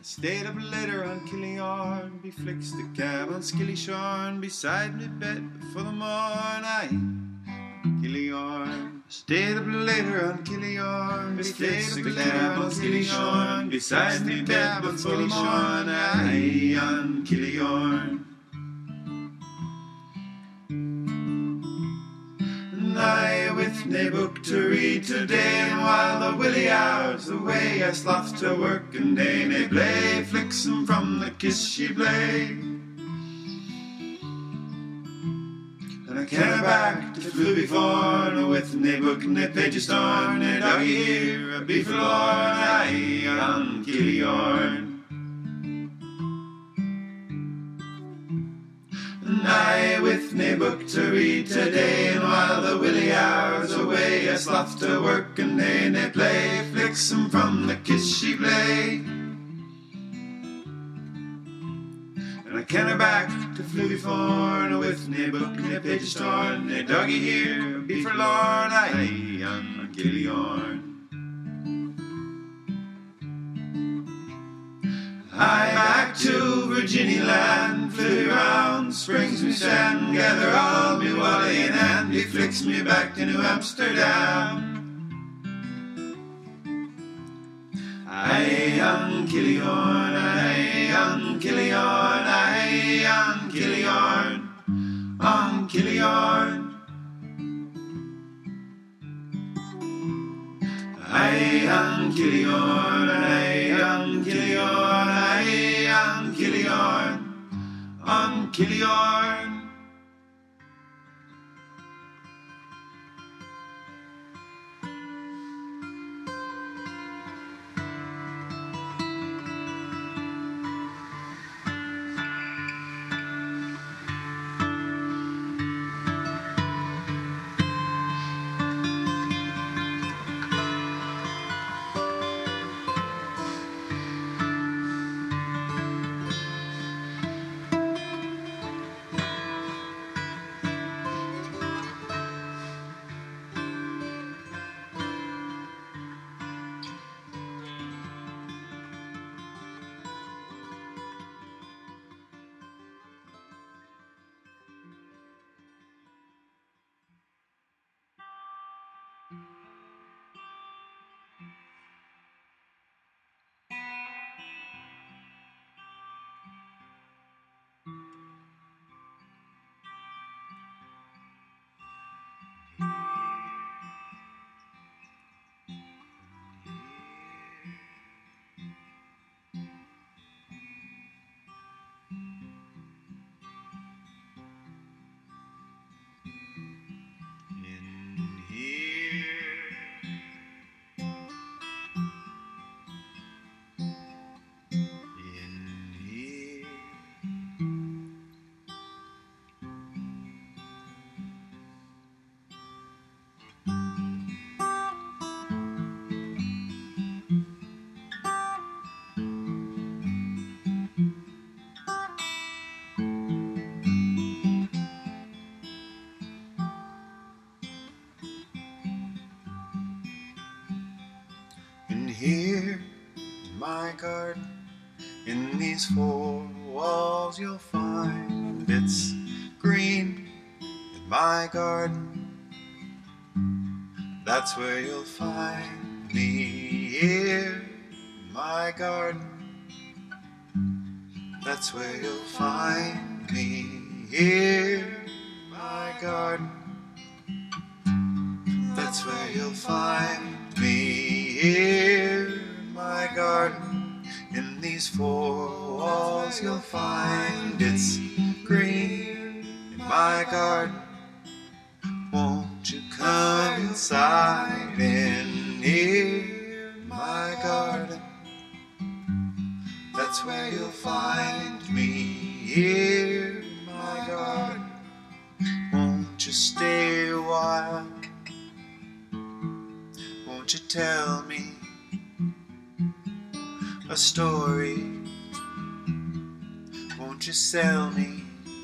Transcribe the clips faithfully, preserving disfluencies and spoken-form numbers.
Stayed up later on Killiorn, beflixt the cab on Skillyshorn, beside me bed before the morn. Aye, Killiorn. Stayed up later on Killiorn, beflixt the cab on Skillyshorn, beside me bed before the morn. Aye, on Killiorn. And I with nae book to read today, and while the willy hours away I sloth to work and day nae play, flixen from the kiss she play. And I canna back to flew before, no with nae book, nae pages torn, nae doggy here, a be forlorn. Aye, on Killiorn. And I with nae book to read today, and while the willy hours away I sloth to work and day nae play, flixen from the kiss she play. And I canna back to flew before, no with nae book, nae pages torn, nae doggy here, be forlorn. Aye, on Killiorn. I back to Virginia land, flit round, springs me stand, gather all me wally in hand, he flicks me back to New Amsterdam. Aye, on Killiorn, aye, on Killiorn, aye, on Killiorn, on Killiorn. Aye, on Killiorn, aye, on Killiorn, aye, on Killiorn, on Killiorn. Here in my garden, in these four walls you'll find it's green. In my garden, that's where you'll find me. Here in my garden, that's where you'll find me. Here in my garden, that's where you'll find me. Here in my garden, in these four walls you'll find it's green. In my garden, won't you come inside? In here in my garden, that's where you'll find me. Here in my garden, won't you stay a while? Won't you tell me a story? Won't you sell me?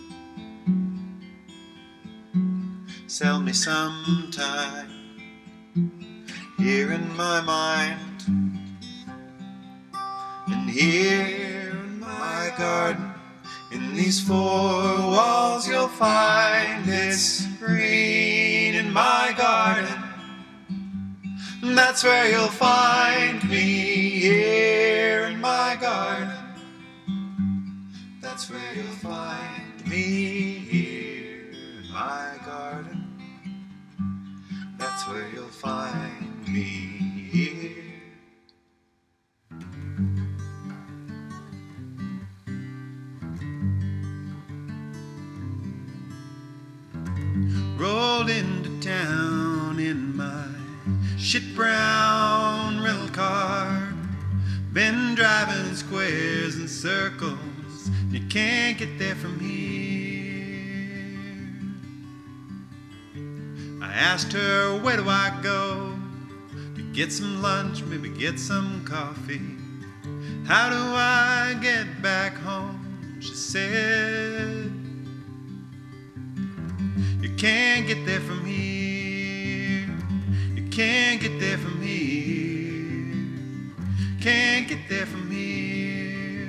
Sell me sometime here in my mind. And here in my garden. In these four walls you'll find it's green in my garden. That's where you'll find me, here in my garden. That's where you'll find me, here in my garden. That's where you'll find me, here. Rolled into town in my shit brown rental car. Been driving squares and circles, you can't get there from here. I asked her, where do I go to get some lunch, maybe get some coffee? How do I get back home? She said, you can't get there from here. You can't get there from here. Can't get there from here.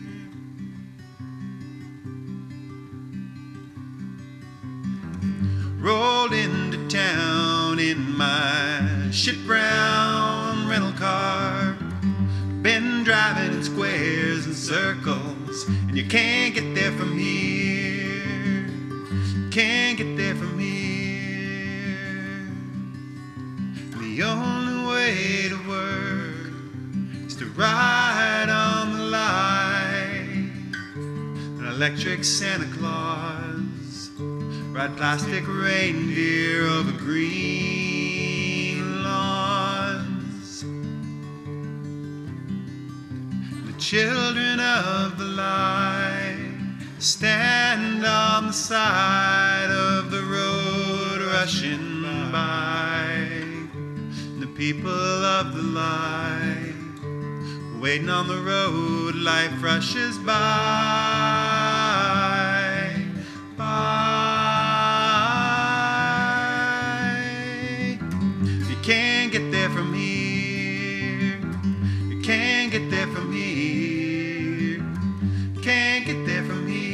Rolled into town in my shit brown rental car. Been driving in squares and circles, and you can't get there from here. Can't get there from here. The only way to work is to ride on the line. An electric Santa Claus, ride plastic reindeer over green lawns. The children of the light stand on the side of the road rushing by. The people of the light waiting on the road, life rushes by, by. You can't get there from here. You can't get there from here. You can't get there from here.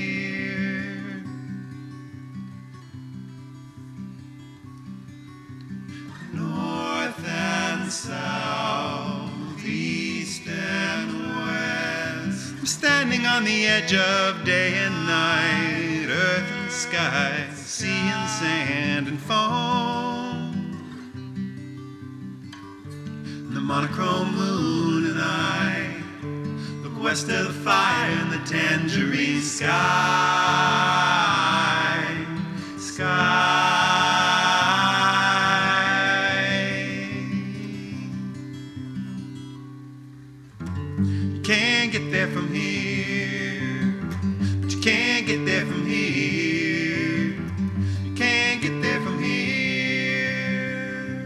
North and south, east and west. I'm standing on the edge of day and night, earth and sky, sea and sand and foam. The monochrome moon and I look west of the fire and the tangerine sky, sky. You can't get there from here, but you can't get there from here. You can't get there from here.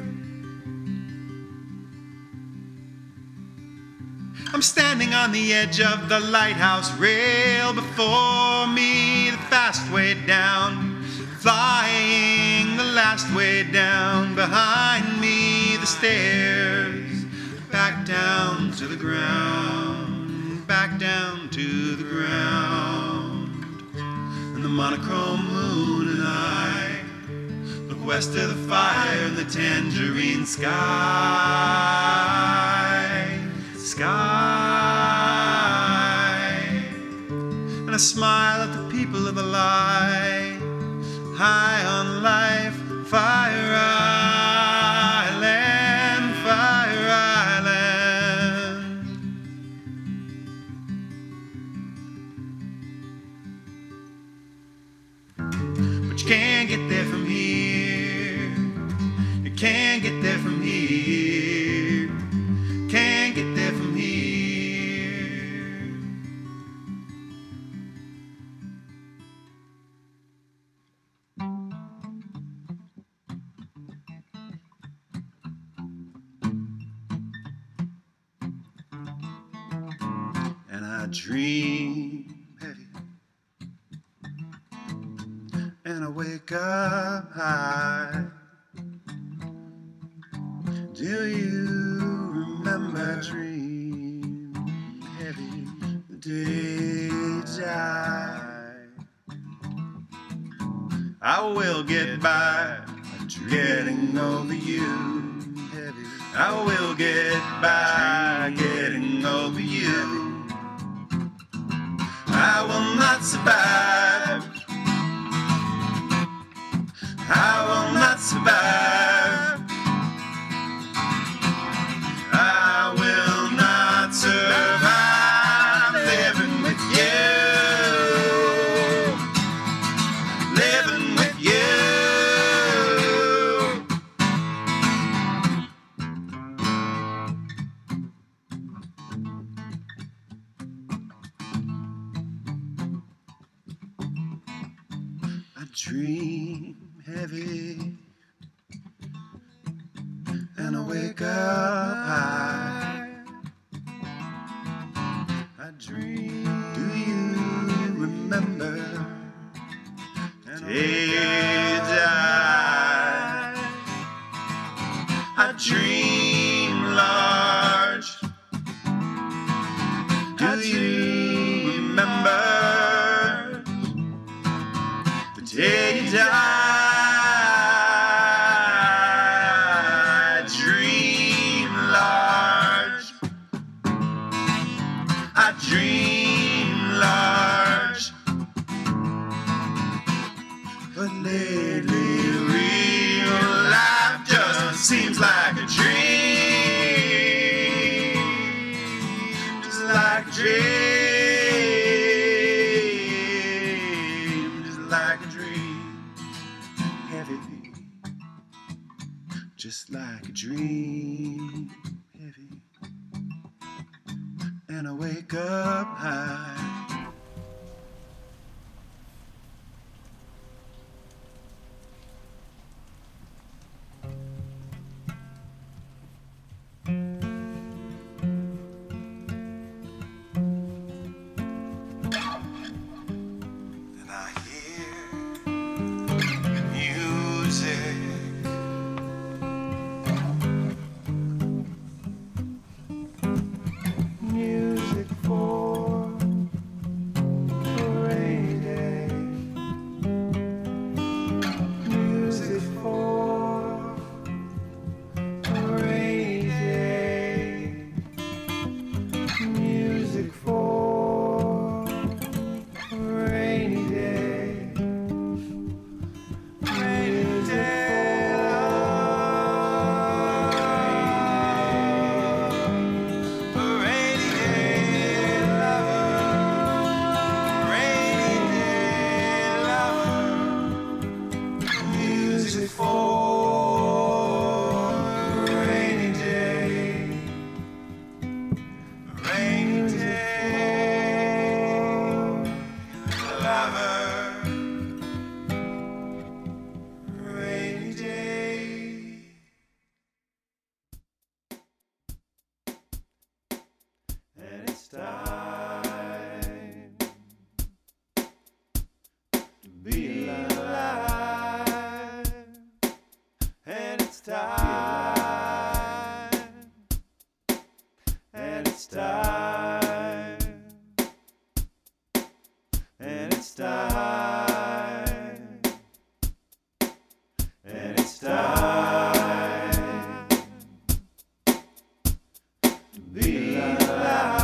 I'm standing on the edge of the lighthouse rail. Before me, the fast way down, flying the last way down. Behind me, the stairs, back down to the ground, back down to the ground. And the monochrome moon and I look west of the fire and the tangerine sky, sky. And I smile at the people of the light, high on life, Fire Island, Fire Island. But you can't get there from here. You can't get there from here. Can't get there from here. And I dream heavy, and I wake up high. Do you remember dreaming I will get by, getting over you. I will get by, getting over you. I will not survive. I will not survive. I will not survive living with you. Living with you. I dream heavy and I wake up high. I dream, do you remember days I I dream large. Do you remember the day you died? I dream large, but lately real life just seems like a dream, just like a dream, just like a dream, heavy, just like a dream, heavy. And I wake up high. And I hear music. Music for a rainy day. Music for a rainy day. Music for a rainy day. Rainy day. Music for a rainy day, a rainy day, lover, rainy day. And it's time to be alive. And it's time, and it's time, and it's time, and it's time to be alive.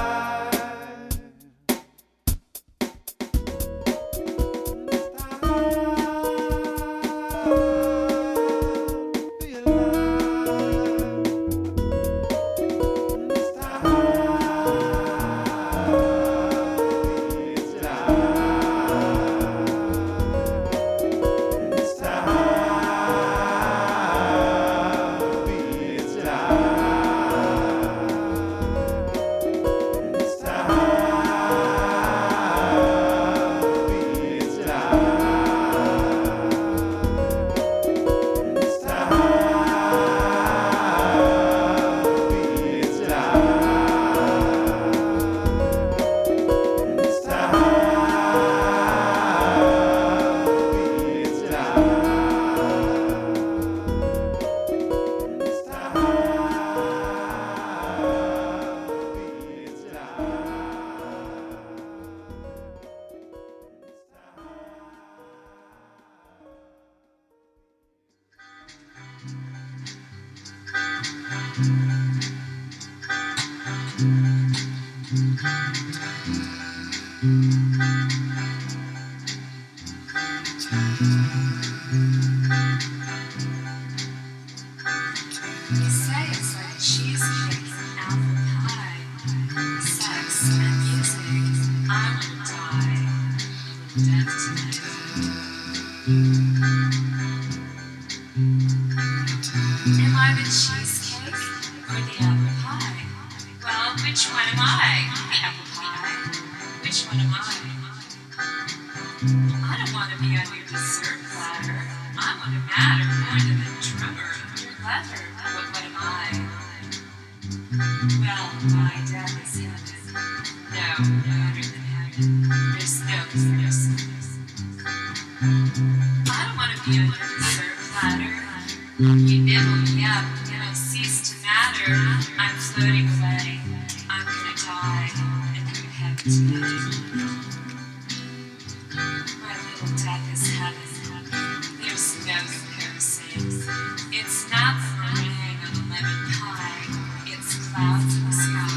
It's time. say it's like cheesecake and apple pie, sex and music. I wanna die. A little death tonight. Am I the cheesecake or the apple pie? Well, which one am I? The apple pie. Which one am I? I don't want to be on your dessert platter. I want to matter more than the drummer of your leather. But what am I? Well, my death is heaven. No, better than heaven. There's no comparison. I don't want to be on your dessert platter. You nibble me up, and I cease to matter. I'm floating away. I'm gonna die and go to heaven tonight. My little death is heaven. There's no comparison. It's not the meringue on a lemon pie. It's clouds in the sky.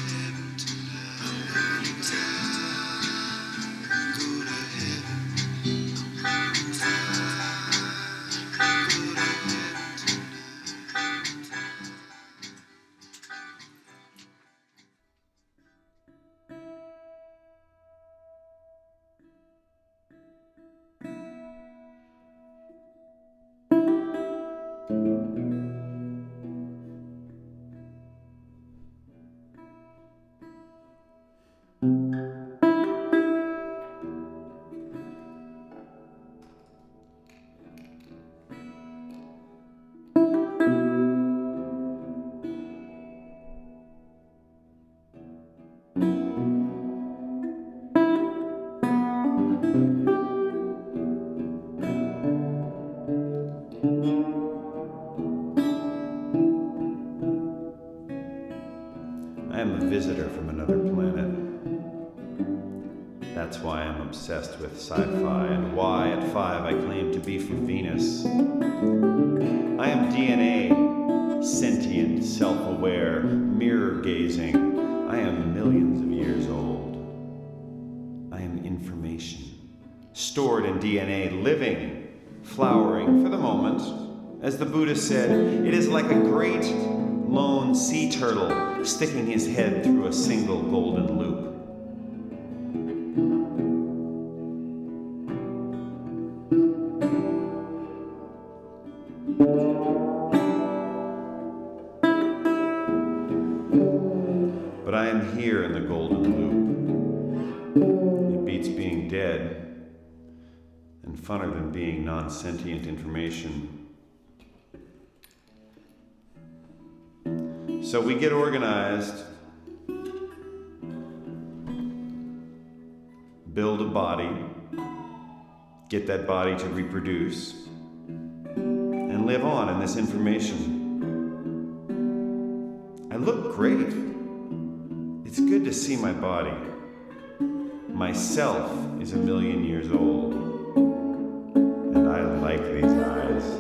I am a visitor from another planet. That's why I'm obsessed with sci-fi, and why at five I claim to be from Venus. I am D N A, sentient, self-aware, mirror-gazing. I am millions of years old. I am information, stored in D N A, living, flowering for the moment. As the Buddha said, it is like a great lone sea turtle sticking his head through a single golden loop. But I am here in the golden loop. It beats being dead, and funner than being non-sentient information. So we get organized, build a body, get that body to reproduce, and live on in this information. I look great. It's good to see my body. Myself is a million years old, and I like these eyes.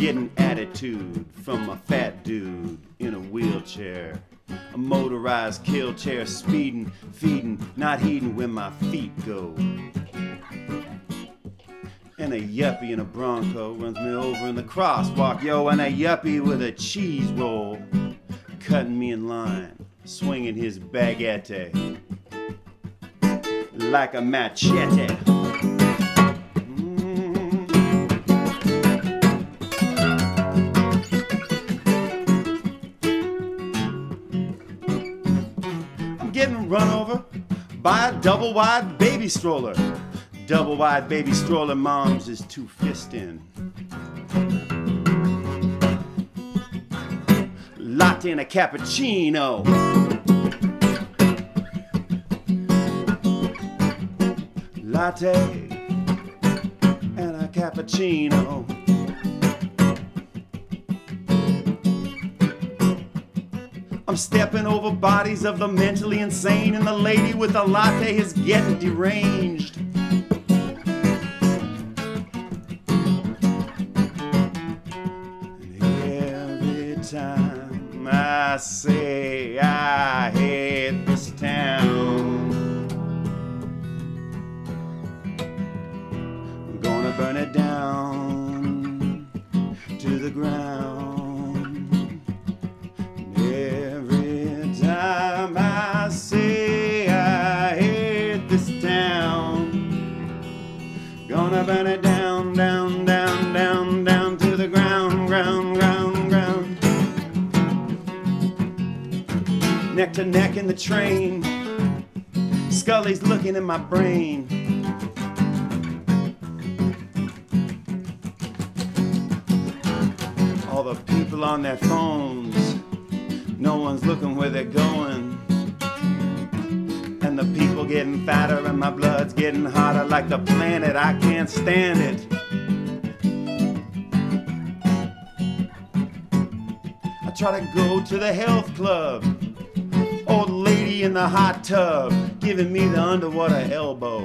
getting attitude from a fat dude in a wheelchair. A motorized kill chair, speeding, feeding, not heeding where my feet go. And a yuppie in a Bronco runs me over in the crosswalk, yo, and a yuppie with a cheese roll cutting me in line, swinging his baguette like a machete. Getting run over by a double wide baby stroller. Double wide baby stroller, mom's is two fisting. Latte and a cappuccino. Latte and a cappuccino. I'm stepping over bodies of the mentally insane, and the lady with the latte is getting deranged. And every time I say I hate this town, I'm gonna burn it down to the ground. Time I say I hate this town, gonna burn it down, down, down, down, down to the ground, ground, ground, ground. Neck to neck in the train, Scully's looking in my brain. All the people on their phones, no one's looking where they're going. And the people getting fatter and my blood's getting hotter like the planet. I can't stand it. I try to go to the health club. Old lady in the hot tub giving me the underwater elbow.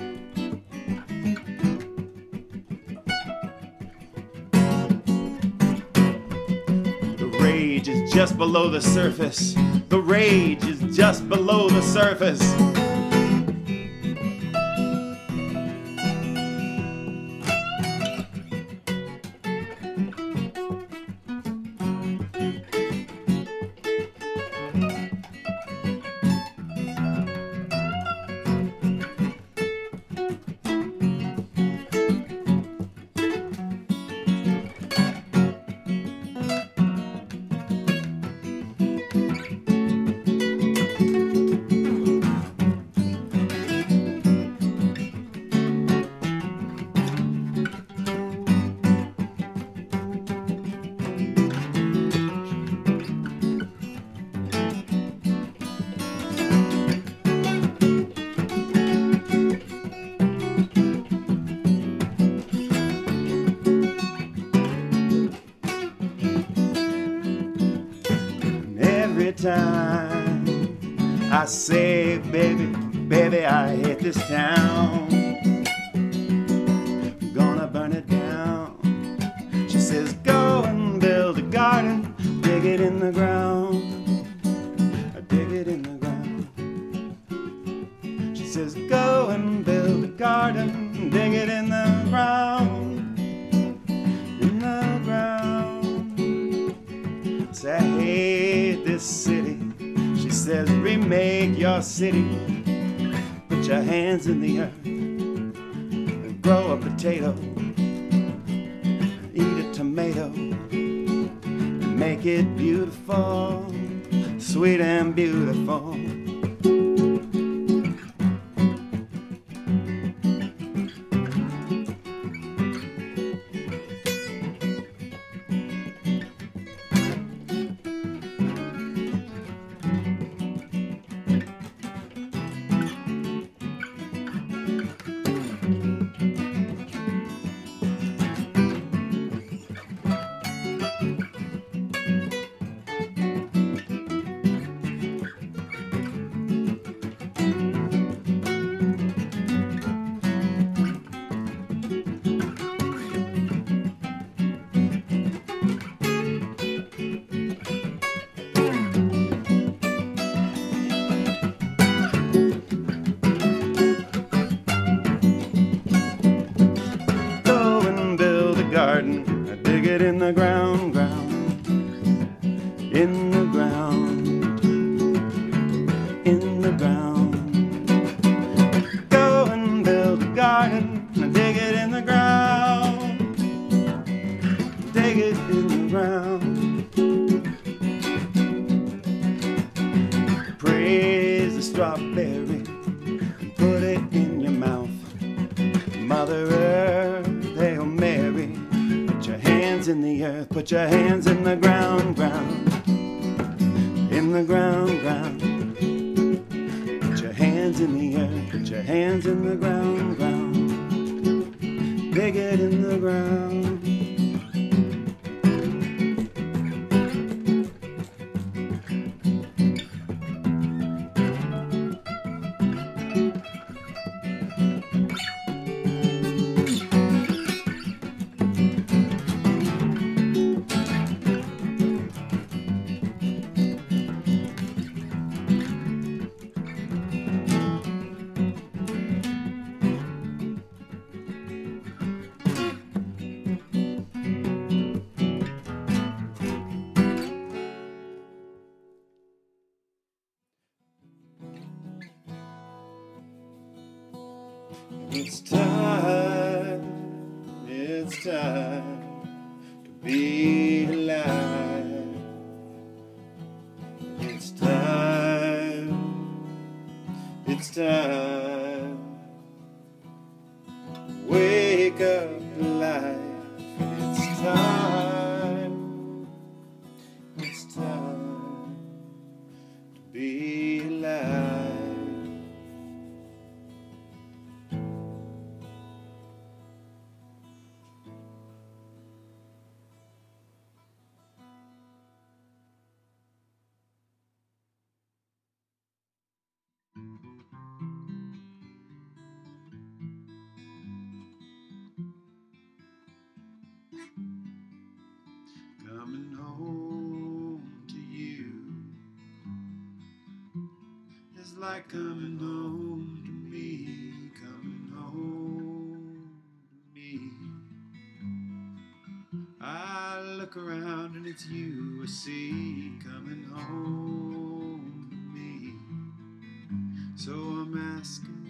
The rage is just below the surface. The rage is just below the surface. Time I say, baby, baby, I hate this town. I'm gonna burn it down. She says, go and build a garden, dig it in the ground. I dig it in the ground. She says, go and build a garden, dig it in the ground. In the ground. Say, I hate this city. She says, remake your city. Put your hands in the earth and grow a potato. Eat a tomato and make it beautiful, sweet and beautiful. ground, ground, in the ground, in the ground. Go and build a garden and dig it in the ground, dig it in the ground. Praise the strawberry and put it in your mouth. Mother Earth, Hail Mary, put your hands in the earth, put your hands in the ground, ground, in the ground, ground. Put your hands in the earth, put your hands in the ground, ground. Dig it in the ground. It's time, it's time to be alive. It's time, it's time. Wake up to life. It's time, it's time to be alive. Coming home to you is like coming home to me, coming home to me. I look around and it's you I see, coming home to me. So I'm asking